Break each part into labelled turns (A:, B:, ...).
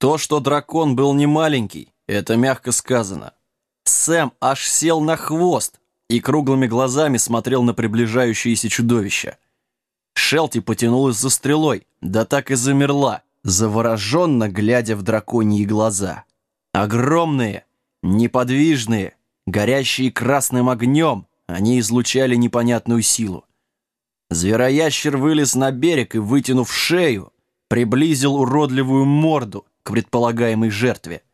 A: То, что дракон был не маленький, это мягко сказано. Сэм аж сел на хвост и круглыми глазами смотрел на приближающееся чудовище. Шелти потянулась за стрелой, да так и замерла, завороженно глядя в драконьи глаза. Огромные, неподвижные, горящие красным огнем, они излучали непонятную силу. Звероящер вылез на берег и, вытянув шею, приблизил уродливую морду к предполагаемой жертве.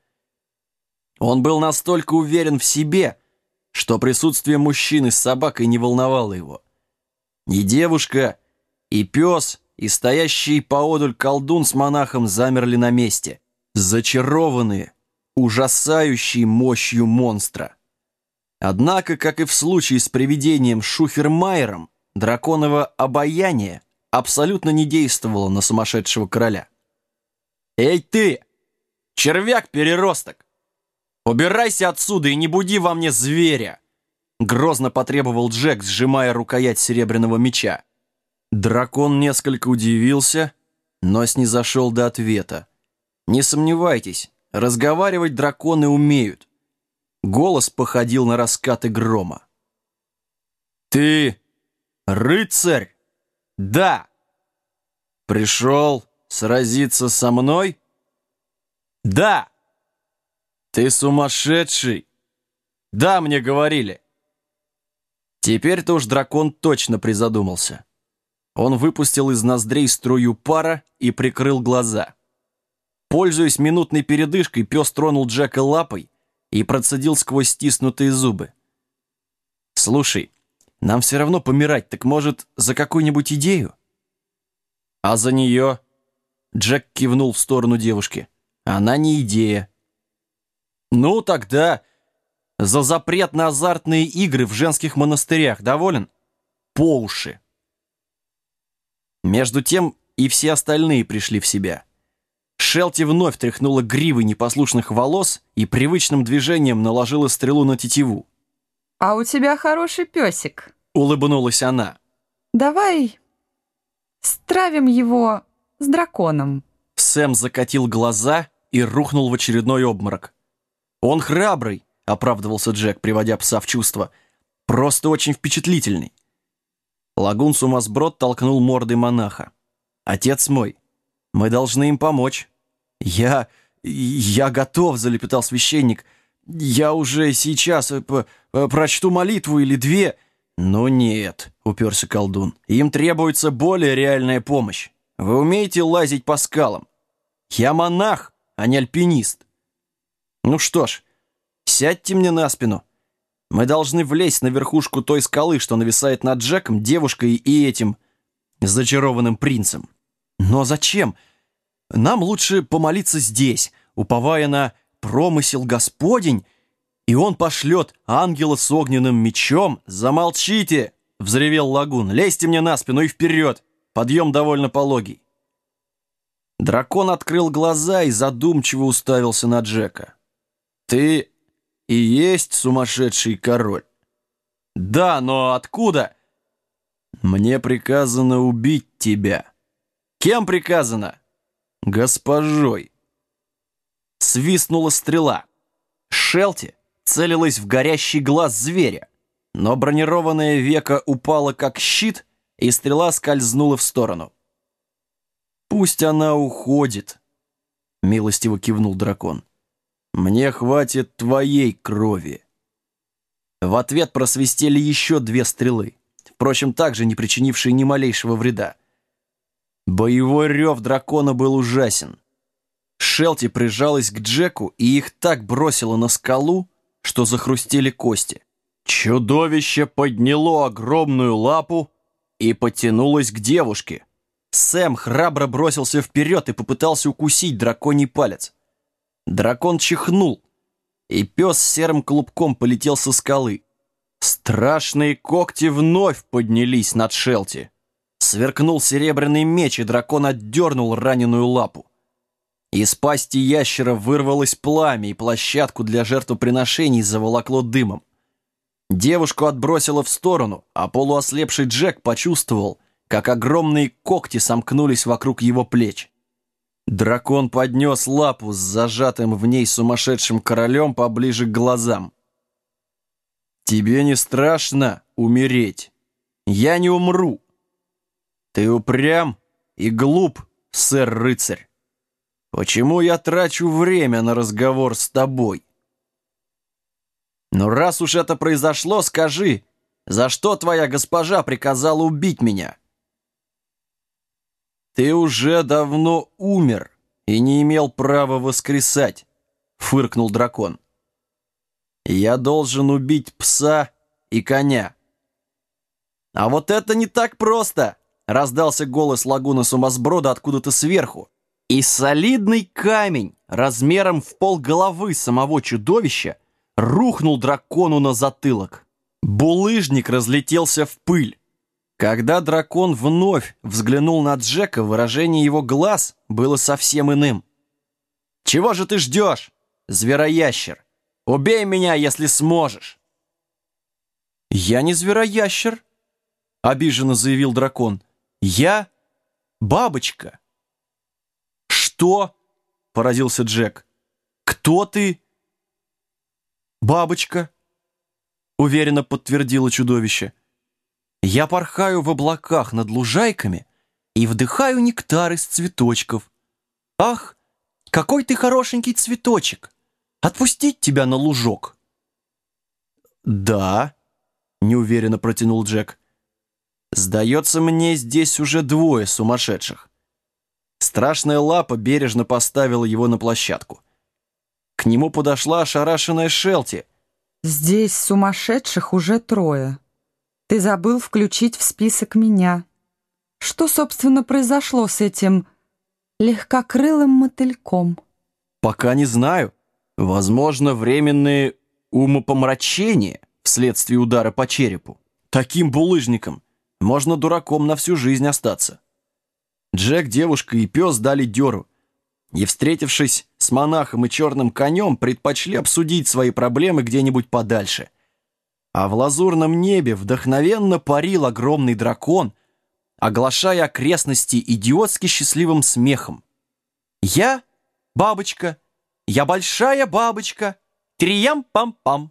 A: Он был настолько уверен в себе, что присутствие мужчины с собакой не волновало его. И девушка, и пес, и стоящий поодаль колдун с монахом замерли на месте, зачарованные ужасающей мощью монстра. Однако, как и в случае с привидением Шухермайером, драконово обаяние абсолютно не действовало на сумасшедшего короля. «Эй ты, червяк-переросток! Убирайся отсюда и не буди во мне зверя!» Грозно потребовал Джек, сжимая рукоять серебряного меча. Дракон несколько удивился, но снизошел до ответа. Не сомневайтесь, разговаривать драконы умеют. Голос походил на раскаты грома. «Ты рыцарь?» «Да». «Пришел сразиться со мной?» «Да». «Ты сумасшедший?» «Да, мне говорили». Теперь-то уж дракон точно призадумался. Он выпустил из ноздрей струю пара и прикрыл глаза. Пользуясь минутной передышкой, пес тронул Джека лапой и процедил сквозь стиснутые зубы. «Слушай, нам все равно помирать, так, может, за какую-нибудь идею?» «А за нее?» Джек кивнул в сторону девушки. «Она не идея». «Ну, тогда за запрет на азартные игры в женских монастырях. Доволен?» «По уши». Между тем и все остальные пришли в себя. Шелти вновь тряхнула гривой непослушных волос и привычным движением наложила стрелу на тетиву.
B: «А у тебя хороший песик»,
A: — улыбнулась она.
B: «Давай стравим его с драконом».
A: Сэм закатил глаза и рухнул в очередной обморок. «Он храбрый», — оправдывался Джек, приводя пса в чувство. «Просто очень впечатлительный». Лагун Сумасброд толкнул мордой монаха. «Отец мой, мы должны им помочь». «Я готов», — залепетал священник. «Я уже сейчас прочту молитву или две». «Ну нет», — уперся колдун. «Им требуется более реальная помощь. Вы умеете лазить по скалам? Я монах, а не альпинист». «Ну что ж, сядьте мне на спину. Мы должны влезть на верхушку той скалы, что нависает над Джеком, девушкой и этим зачарованным принцем». «Но зачем? Нам лучше помолиться здесь, уповая на промысел Господень, и он пошлет ангела с огненным мечом». «Замолчите!» — взревел Лагун. «Лезьте мне на спину и вперед! Подъем довольно пологий». Дракон открыл глаза и задумчиво уставился на Джека. «Ты и есть сумасшедший король?» «Да, но откуда?» «Мне приказано убить тебя». «Кем приказано?» «Госпожой». Свистнула стрела. Шелти целилась в горящий глаз зверя, но бронированное веко упало как щит, и стрела скользнула в сторону. «Пусть она уходит», — милостиво кивнул дракон. «Мне хватит твоей крови». В ответ просвистели еще две стрелы, впрочем, также не причинившие ни малейшего вреда. Боевой рев дракона был ужасен. Шелти прижалась к Джеку и их так бросило на скалу, что захрустели кости. Чудовище подняло огромную лапу и потянулось к девушке. Сэм храбро бросился вперед и попытался укусить драконий палец. Дракон чихнул, и пес серым клубком полетел со скалы. Страшные когти вновь поднялись над Шелти. Сверкнул серебряный меч, и дракон отдернул раненую лапу. Из пасти ящера вырвалось пламя, и площадку для жертвоприношений заволокло дымом. Девушку отбросило в сторону, а полуослепший Джек почувствовал, как огромные когти сомкнулись вокруг его плеч. Дракон поднес лапу с зажатым в ней сумасшедшим королем поближе к глазам. «Тебе не страшно умереть? Я не умру. Ты упрям и глуп, сэр-рыцарь. Почему я трачу время на разговор с тобой? Но раз уж это произошло, скажи, за что твоя госпожа приказала убить меня?» «Ты уже давно умер и не имел права воскресать», — фыркнул дракон. «Я должен убить пса и коня». «А вот это не так просто!» — раздался голос лагуны Сумасброда откуда-то сверху, и солидный камень размером в полголовы самого чудовища рухнул дракону на затылок. Булыжник разлетелся в пыль. Когда дракон вновь взглянул на Джека, выражение его глаз было совсем иным. «Чего же ты ждешь, звероящер? Убей меня, если сможешь!» «Я не звероящер», — обиженно заявил дракон. «Я бабочка». «Что?» — поразился Джек. «Кто ты?» «Бабочка», — уверенно подтвердило чудовище. «Я порхаю в облаках над лужайками и вдыхаю нектар из цветочков. Ах, какой ты хорошенький цветочек! Отпустить тебя на лужок?» «Да», — неуверенно протянул Джек. «Сдается мне, здесь уже двое сумасшедших». Страшная лапа бережно поставила его на площадку. К нему подошла ошарашенная Шелти.
B: Здесь сумасшедших уже 3. Ты забыл включить в список меня. Что, собственно, произошло с этим легкокрылым мотыльком?»
A: «Пока не знаю. Возможно, временные умопомрачения вследствие удара по черепу. Таким булыжником можно дураком на всю жизнь остаться». Джек, девушка и пес дали дёру, и, встретившись с монахом и черным конем, предпочли обсудить свои проблемы где-нибудь подальше. А в лазурном небе вдохновенно парил огромный дракон, оглашая окрестности идиотски счастливым смехом. «Я бабочка, я большая бабочка, триям-пам-пам».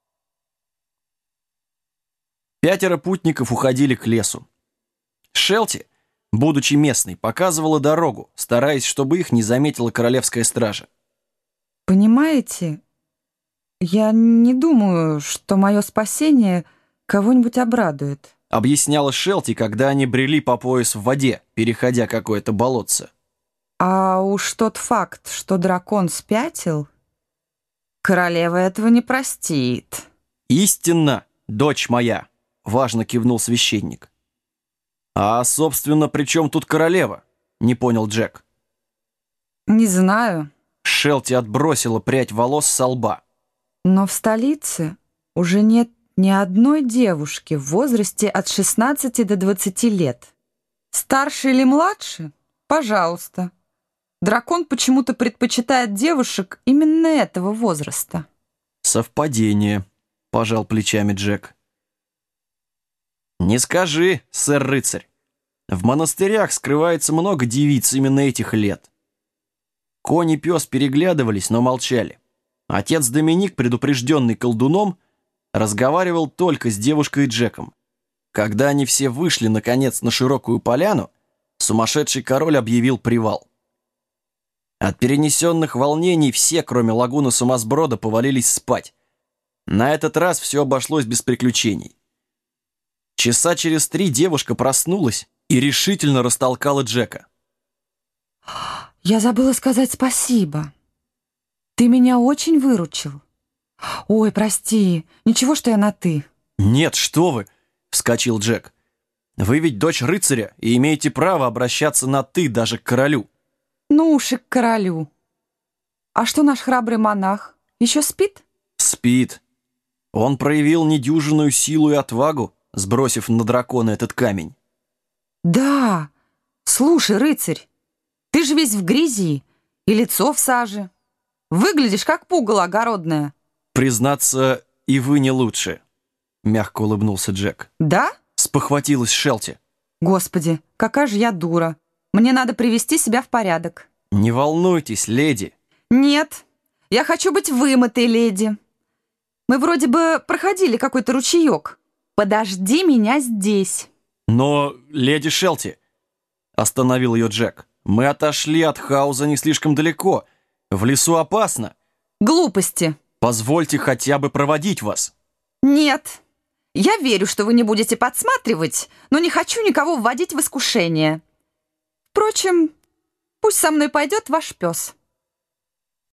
A: 5 путников уходили к лесу. Шелти, будучи местной, показывала дорогу, стараясь, чтобы их не заметила королевская стража.
B: «Понимаете, я не думаю, что мое спасение кого-нибудь обрадует»,
A: — объясняла Шелти, когда они брели по пояс в воде, переходя какое-то болотце.
B: «А уж тот факт, что дракон спятил, королева этого не простит».
A: «Истинно, дочь моя», — важно кивнул священник. «А, собственно, при чем тут королева?» — не понял Джек.
B: «Не знаю,
A: Шелти отбросила прядь волос со лба.
B: но в столице уже нет ни одной девушки в возрасте от 16 до 20 лет. Старше или младше? Пожалуйста. Дракон почему-то предпочитает девушек именно этого возраста».
A: «Совпадение», — пожал плечами Джек. «Не скажи, сэр-рыцарь. В монастырях скрывается много девиц именно этих лет». Конь и пес переглядывались, но молчали. Отец Доминик, предупрежденный колдуном, разговаривал только с девушкой и Джеком. Когда они все вышли, наконец, на широкую поляну, сумасшедший король объявил привал. От перенесенных волнений все, кроме лагуны Сумасброда, повалились спать. На этот раз все обошлось без приключений. Часа через 3 девушка проснулась и решительно растолкала Джека.
B: «Я забыла сказать спасибо. Ты меня очень выручил. Ой, прости, ничего, что я на «ты».
A: «Нет, что вы!» — вскочил Джек. «Вы ведь дочь рыцаря и имеете право обращаться на «ты» даже к королю».
B: Ну уж и к королю. А что наш храбрый монах? Еще спит?»
A: «Спит. Он проявил недюжинную силу и отвагу, сбросив на дракона этот камень».
B: «Да. Слушай, рыцарь, ты же весь в грязи и лицо в саже. Выглядишь как пугало огородное».
A: «Признаться, и вы не лучше», — мягко улыбнулся Джек.
B: «Да?
A: Спохватилась Шелти.
B: Господи, какая же я дура. Мне надо привести себя в порядок».
A: Не волнуйтесь, леди.
B: Нет, я хочу быть вымытой, леди. Мы вроде бы проходили какой-то ручеек. Подожди меня здесь.
A: Но, леди Шелти, остановил ее Джек, мы отошли от Хауза не слишком далеко. В лесу опасно.
B: Глупости.
A: Позвольте хотя бы проводить вас.
B: Нет. Я верю, что вы не будете подсматривать, но не хочу никого вводить в искушение. Впрочем, пусть со мной пойдет ваш пес.